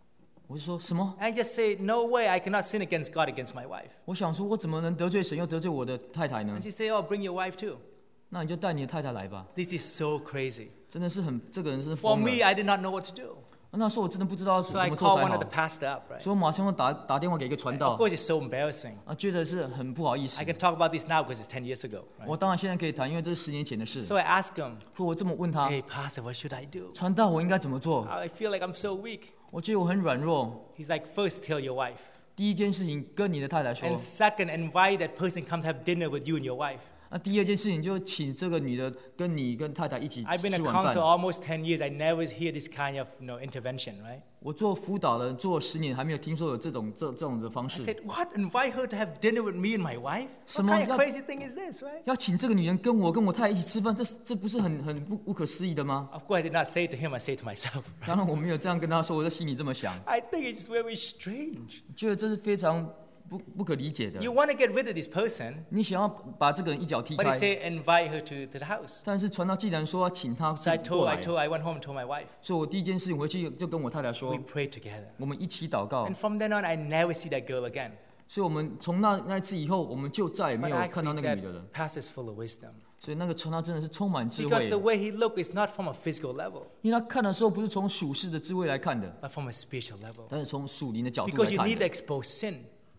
我就说什么？ I just say, no way, I cannot sin against God against my wife. 我想说，我怎么能得罪神又得罪我的太太呢 And？she say, oh, bring your wife too. 那你就带你的太太来吧。 This is so crazy. 真的是很，这个人真是 For 疯 me, 了。 I did not know what to do. 那时候我真的不知道 So 怎 I 么做 called 才 one 好 of the，pastor up, right? 所以我马上打打电话给一个传 Of 道， course, it's so embarrassing. 啊，觉得是很不好意思 I。can talk about this now because it's ten years ago. Right? 我当然现在可以谈，因为这是十年前的事。 So I asked him, 所以我这么问他， hey, pastor, what should I do? 传道我应该怎么做？ I feel like I'm so weak. 我觉得我很软弱。 He's like, first, tell your wife. 第一件事情跟你的太太说 And，second, invite that person come to have dinner with you and your wife. 那第二件事情就请这个女的跟你跟太太一起 I've been a 吃晚 counselor 饭。 almost ten years. I never hear this kind of you know, intervention, right? 我做辅导的做了十年，还没有听说有这种这这种的方 I 式。 said, what? Invite her to have dinner with me and my wife? What 什么？ kind of 要- crazy thing is this, right? 要请这个女人跟我跟我太太一起吃饭，这这不是很很不不可思议的吗？ Of course, I did not say it to him. I say it to myself. 当然我没有这样跟他说，我在心里这么想， I think it's very strange. 觉得这是非常不不可理解的。 You want to get rid of this person, 你想要把这个人一脚踢 but you 开， say invite her to, to the house. 但是传道既然说要请他 So I 过 told, 来 I，told, I went home and told my wife. 所以我第一件事情回去就跟我太太 We 说， prayed together. 我们一起祷告 And。from then on, I never see that girl again. 所以我们从那那一次以后，我们就再也没 But 有看到 actually, 那个女的了。 that pastor's full of wisdom. 所以那个传道真的是充满智 Because 慧 the 的， way he looked is not from a physical level, 因为他看的时候不是从属世的智慧来看的， but from a spiritual level. 但是从属灵的角度 Because 来 you 看 need to 的。 expose sin.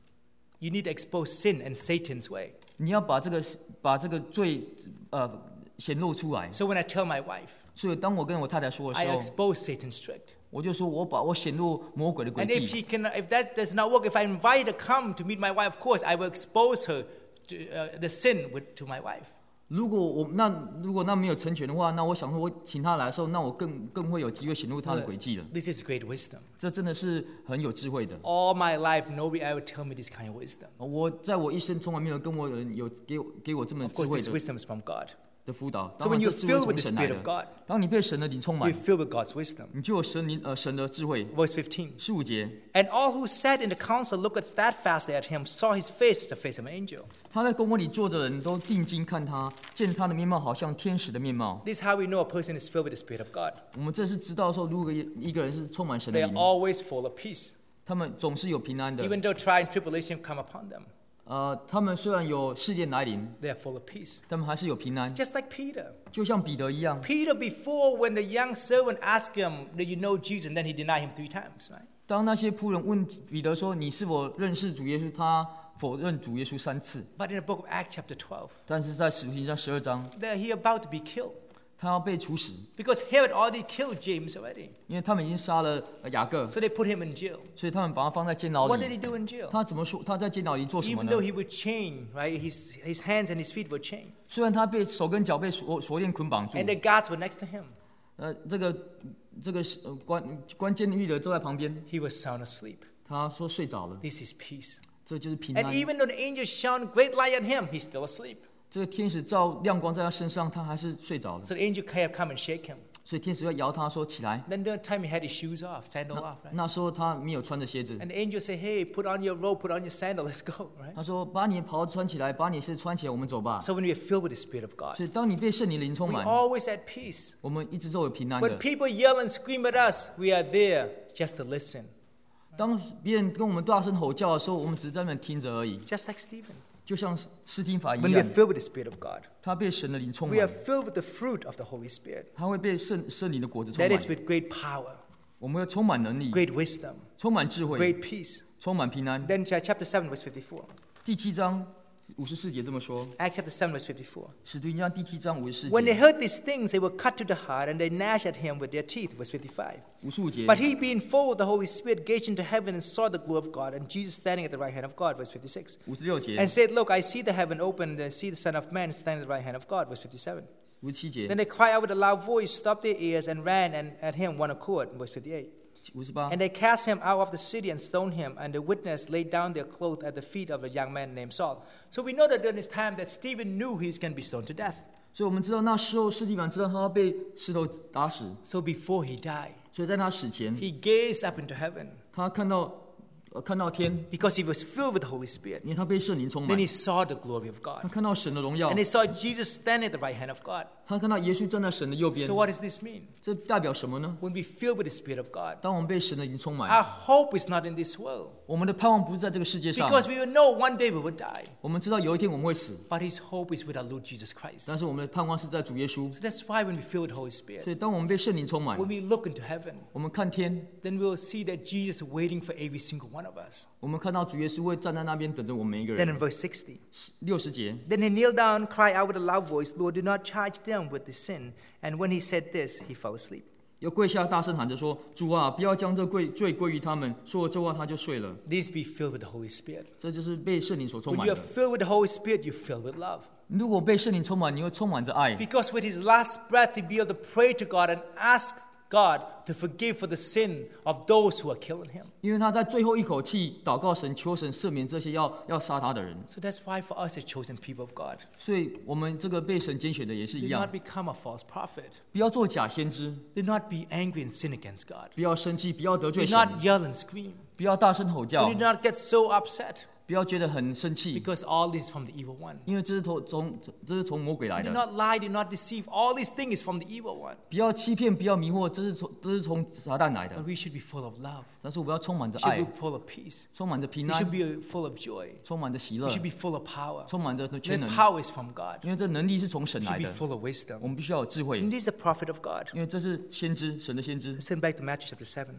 You need to expose sin and Satan's way. 你要把这个把这个罪呃显露出来。 So when I tell my wife, 所以当我跟我太太说的 I 时候， expose Satan's trick. 我就说我把我显露魔鬼的诡 And if 计。 she can, if that does not work, if I invite her to come to meet my wife, of course I will expose her to uh, the sin with, to my wife. 如果我那如果那没有成全的话，那我想说，我请他来的时候，那我更更会有机会显露他的诡计了。 This is great wisdom. 这真的是很有智慧的。 All my life, nobody ever tell me this kind of wisdom. 我在我一生从来没有跟我有人有给我给我这么 Of 智 course, 慧 this 的 wisdom is from God. 的辅导。 So 当 when 然， you're 这智慧 filled 从 with the 神来 Spirit of 的。 God, 当你被神的灵充满 you're，filled with God's wisdom. 你就有神灵呃神的智慧。 Verse fifteen. 十五节， And all who sat in the council looked steadfastly at him, saw his face as the face of an angel. 他在公会里坐着的人都定睛看他，见他的面貌好像天使的面貌。 This is how we know a person is filled with the Spirit of God. 我们这是知道说，如果一个人是充满神的 They are 灵， always full of peace, 他们总是有平安的。 even though trial and tribulation come upon them. 呃，他们虽然有试炼来临， They are full of peace, 他们还是有平安， just like Peter. 就像彼得一样。 Peter, before when the young servant asked him, "Did you know Jesus?" and then he denied him three times, right? 当那些仆人问彼得说：“你是否认识主耶稣？”他否认主耶稣三次。 But in the book of Acts, chapter twelve, 但是在使徒行传十二章， that he about to be killed 他要被处死， because Herod already killed James already. 因为他们已经杀了呃雅各， So they put him in jail. 所以他们把他放在监牢 What did 里。 he do in jail? 他怎么说？他在监牢里做什么 Even 呢 though？he would chain, right? His, his hands and his feet were chained. 虽然他被手跟脚被锁锁链捆绑住 And，the guards were next to him. 呃，这个这个呃关关监狱的坐在旁边， He was sound asleep. 他说睡着了， This is peace. 这就是平 And 安。 even though the angel shone great light on him, he's still asleep. 这个天使照亮光在他身上，他还是睡着了。 So the angel kept come and shake him. 所以天使要摇他说起来。 Then the time he had his shoes off, sandal off, right? 那时候他没有穿着鞋子， And the angel said, "Hey, put on your robe, put on your sandal, let's go," right? 他说把你的袍子穿起来，把你的鞋子穿起来，我们走吧。 So when we are filled with the Spirit of God, 所以当你被圣灵灵充 we 满， always at peace. 我们一直都有平安 When 的。 people yell and scream at us, we are there just to listen. 当别人跟我们大声吼叫的时候，我们只是在那边听着而已， Just like Stephen. 就像斯汀法一 When we are 样， filled with the Spirit of God, 他被神的灵充 we are 满， filled with the fruit of the Holy Spirit. 他会被圣圣灵的果子充 That 满 is。with great power, 我们会充满能力， great wisdom, 充满智慧， great peace. 充满平安。 Then chapter seven, verse fifty-four. 第七章五十四节这么说， Acts chapter seven, verse fifty-four. 使徒行传第七章五十四 When they 节， heard these things, they were cut to the heart, and they gnashed at him with their teeth. Verse fifty-five. 五十五节。 But he, being full of the Holy Spirit, gazed into heaven and saw the glory of God, and Jesus standing at the right hand of God. Verse fifty-six. 五十六节 And，said, "Look, I see the heaven opened, and see the Son of Man standing at the right hand of God." Verse fifty-seven. 五十七节 Then，they cried out with a loud voice, stopped their ears, and ran and at him one accord. Verse fifty-eight. 五十八 And。they cast him out of the city and stoned him, and the witness laid down their clothes at the feet of a young man named Saul. So we know that during this time that Stephen knew he was going to be stoned to death. 所以我们知道那时候施蒂凡知道他要被石头打死， So before he died, 所以在他死前， he gazed up into heaven, 他看到呃看到天， because he was filled with the Holy Spirit. 因为他被圣灵充 Then 满 he，saw the glory of 他 God. 看到神的荣耀 And，he saw Jesus standing at the right hand of God. 他看到耶稣站在神的右边 So。what does this mean? 这代表什么呢？ When we filled with the Spirit of God, 当我们被神的灵充 our 满， hope is not in this world. 我们的盼望不是在这个世界上， Because we will know one day we will die. 我们知道有一天我们会死， But his hope is with our Lord Jesus Christ. 但是我们的盼望是在主耶稣。 So that's why when we fill with the Holy Spirit, 所以当我们被圣灵充满， when we look into heaven, 我们看天， then we will see that Jesus is waiting for every single one of us. 我们看到主耶稣会站在那边等着我们每一个 Then 人。 in verse sixty, 六十节， then he kneeled down, cried out with a loud voice, Lord, do not charge them with the sin. And when he said this, he fell asleep. 又跪下大声喊着说：“主啊，不要将这罪罪归于他们。”说了这话，他就睡了。 These be filled with the Holy Spirit. 这就是被圣灵所充 When 满 you are 的。 filled with the Holy Spirit, you're filled with love. 如果被圣灵充满，你会充满着爱， Because with his last breath, he'd be able to pray to God and ask God to forgive for the sin of those who are killing him. 因为他在最后一口气祷告神，求神赦免这些要要杀他的人。 So that's why for us, the chosen people of God, 所以，我们这个被神拣选的也是 do 一样 not，become a false prophet. 不要做假先知， Do not be angry and sin against God. 不要生气，不要得 Do 罪 not 神， yell and scream. 不要大声吼叫， Do not get so upset 不要觉得很生气， because all this is from the evil one. 因为这是从从这是从魔鬼来 Do 的。 not lie, do not deceive. All these things is from the evil one. 不要欺骗，不要迷惑，这是从这是从撒旦来的 But。we should be full of love. 但是我们要充满着 We should 爱， be full of peace. 充满着平 We 安 should，be full of joy. 充满着喜 We 乐， should be full of power. 充满着全 That 能。 power is from God. 因为这能力是从神 We 来 should be 的， full of wisdom. 我们必须要有智慧 And，this is the prophet of God. 因为这是先知，神的先知。 Let's turn back to Matthew chapter seven.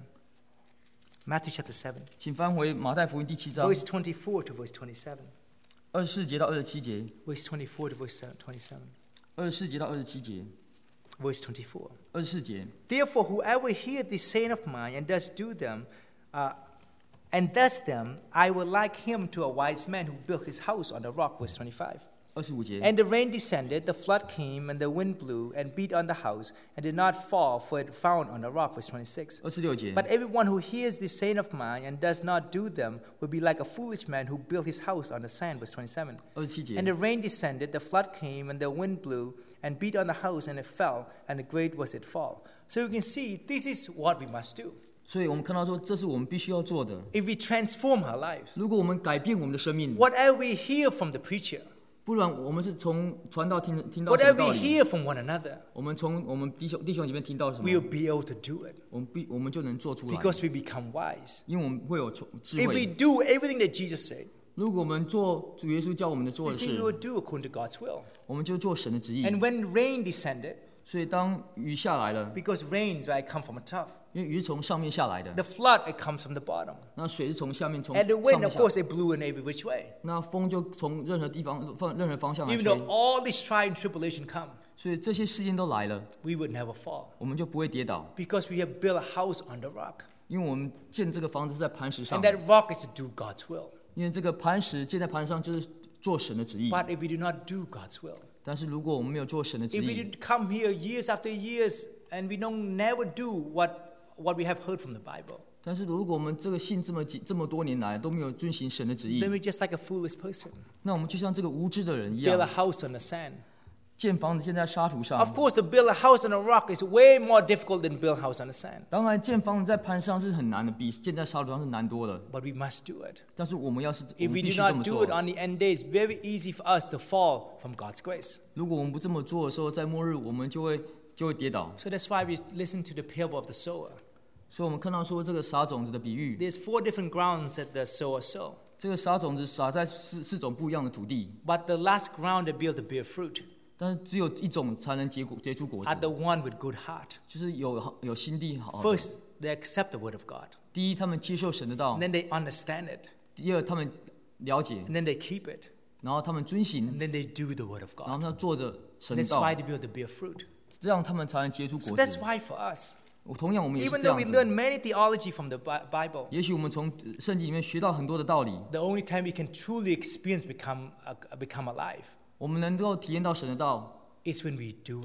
Matthew chapter seven, 请翻回马太福音第七章 verse twenty-four to verse twenty-seven. 二十四节到二十七节， Verse twenty-four to verse twenty-seven. 二十四节到二十七节， Verse twenty-four. 二十四节。 Therefore, whoever hears this saying of mine and does do them, uh, and does them, I will like him to a wise man who built his house on the rock. Verse twenty-five. 二十五节， And the rain descended, the flood came, and the wind blew and beat on the house, and did not fall, for it found on the rock. Verse twenty-six. 二十六节， But everyone who hears this saying of mine and does not do them will be like a foolish man who built his house on the sand. Verse twenty-seven. 二十七节 And，the rain descended, the flood came, and the wind blew and beat on the house, and it fell, and great was its fall. So you can see, this is what we must do. 所以我们看到说，这是我们必须要做的。 If we transform our lives, 如果我们改变我们的生命， whatever we hear from the preacher, 不然我们是从传道听听到什么 whatever 道 we 理， hear from one another, 我们从我们弟兄弟兄里面听到什 we will 么， be able to do it 我们必我们就能做出来， because we become wise. 因为我们会有智 If we 慧。 do everything that Jesus said, 如果我们做主耶稣教我们的做 this 的 means we 事， will do according to God's will. 我们就做神的旨意。 And when rain descended, 所以当雨下来了， because rains right, come from the top, 因为雨是从上面下来的， the flood it comes from the bottom, 那水是从下面从 and the 上 wind, 面 of 下， course, it blew in every which way. 那风就从任何地方放任何方向来 Even 吹 though，all this trial and tribulation come, 所以这些事件都来了， we would never fall 我们就不会跌倒， because we have built a house on the rock, 因为我们建这个房子是在磐石上 and，that rock is to do God's will. 因为这个磐石建在磐石上就是做神的旨意。 But if we do not do God's will, 但是如果我们没有做神的旨 if we 意， did come here years after years and we don't never do what what we have heard from the Bible, 但是如果我们这个信这么几这么多年来都没有遵行神的旨意 then，we're just like a foolish person. 那我们就像这个无知的人一 Build a 样， house on the sand. 建房子建在沙土上 Of。course, to build a house on a rock is way more difficult than build a house on the sand. 当然，建房子在磐石上是很难的，比建在沙土上是难多了。 But we must do it. 但是我们要是我 If 们 we 必 do 须这么 not do 做 it，on the end days, very easy for us to fall from God's grace. 如果我们不这么做的时候，在末日我们就会就会跌倒。 So that's why we listen to the parable of the sower. 所以我们看到说这个撒种子的比喻， There's four different grounds that the sower sow. 这个撒种子撒在四四种不一样的土地， But the last ground they build to bear fruit 但是只有一种才能结果结出果 are 子， the one with good heart. 就是有有心地好的。 First, they accept the word of God. 第一，他们接受神的道 And；then they understand it. 第二，他们了解， And then they keep it. 然后他们遵行 And，then they do the word of 然后 God. 他做着神的 That's 道， why they build to bear fruit. 这样他们才能结出 So 果 that's 子。 why for us, 我同样，我们也是 even 这 though 样 we 子。 learn many theology from the Bi- Bible, 也许我们从呃圣经里面学到很多的道理， the only time we can truly experience become uh, become alive 我们能够体验到神的道， is when we do it.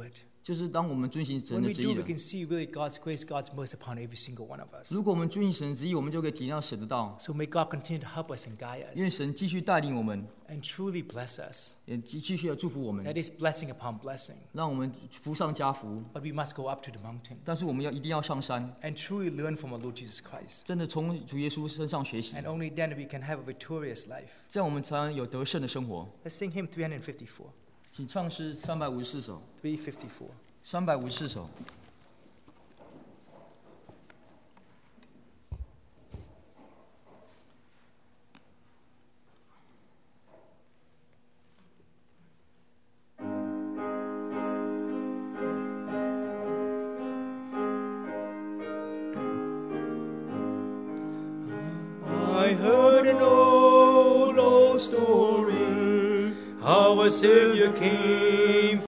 就是当我们遵行神 When 的 we 旨 do, 意 we 了。 can see really God's grace, God's mercy upon every single one of us. 如果我们遵行神的旨意，我们就可以体谅神的道。 So may God continue to help us and guide 因为 us 神继续带领我们， and truly bless us. 也继继续的祝福我们， That is blessing upon blessing. 让我们福上加福。 But we must go up to the mountain 但是我们要一定要上山， and truly learn from our Lord Jesus Christ. 真的从主耶稣身上学习， And only then we can have a victorious life. 这样我们才能有得胜的生活。 Let's sing hymn three fifty-four. 请唱诗三百五十四首， three fifty-four. 三百五十四首。 I heard an old, old story how a Savior came